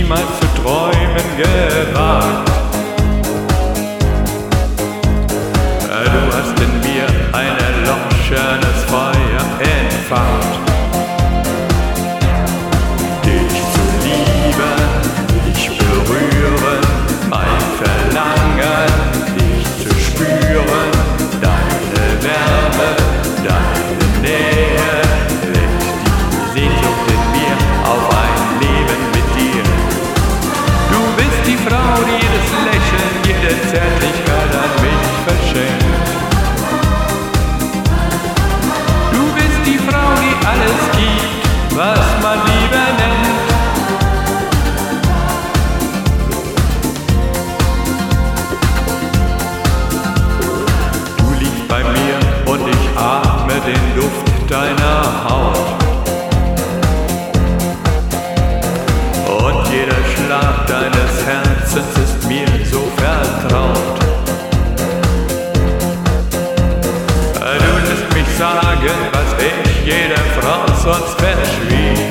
niemals zu träumen gewagt. Du hast in mir ein erloschenes Feuer entfacht. Dich zu lieben, dich berühren, mein Verlangen, dich zu spüren, deine Wärme, deine Nähe, weckt die Sehnsucht in mir auf ein Leben mit dir. Du bist die Frau, die jedes Lächeln, jede Zärtlichkeit an mich verschenkt. Du bist die Frau, die alles gibt, was man Liebe nennt. Du liegst bei mir und ich atme den Duft deiner Haut. Und jeder Schlag deines Herzens ist mir so vertraut. Du lässt mich sagen, was ich jeder Frau sonst verschwieg.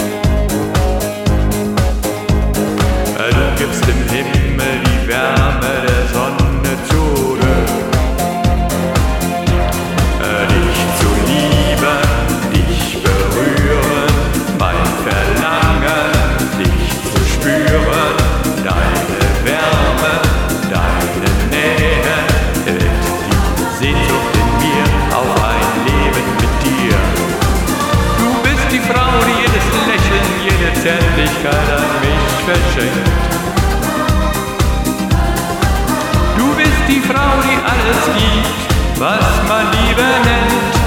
Du gibst dem Himmel die Wärme der Sonne zurück. Dich zu lieben, dich berühren, mein Verlangen, dich zu spüren, deine Wärme, deine Nähe, weckt die Sehnsucht in mir auf ein Leben mit dir. Du bist die Frau, die jedes Lächeln, jede Zärtlichkeit an mich verschenkt. Du bist die Frau, die alles gibt, was man Liebe nennt.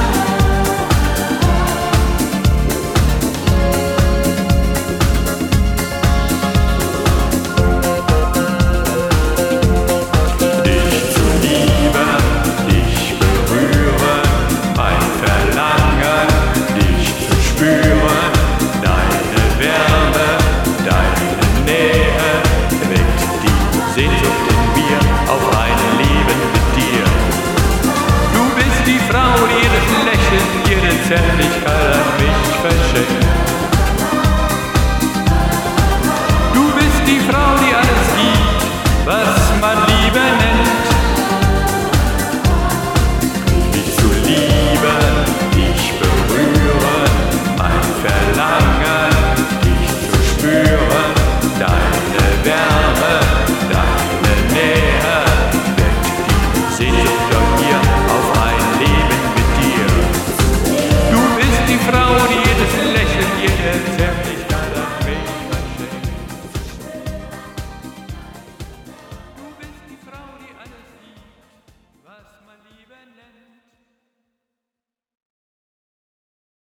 Dich zu lieben, dich berühren, mein Verlangen, dich zu spüren, deine Wärme, deine Nähe, weckt die Sehnsucht in mir auf ein Leben mit dir. Du bist die Frau, die jedes Lächeln, jede Zärtlichkeit an mich verschenkt.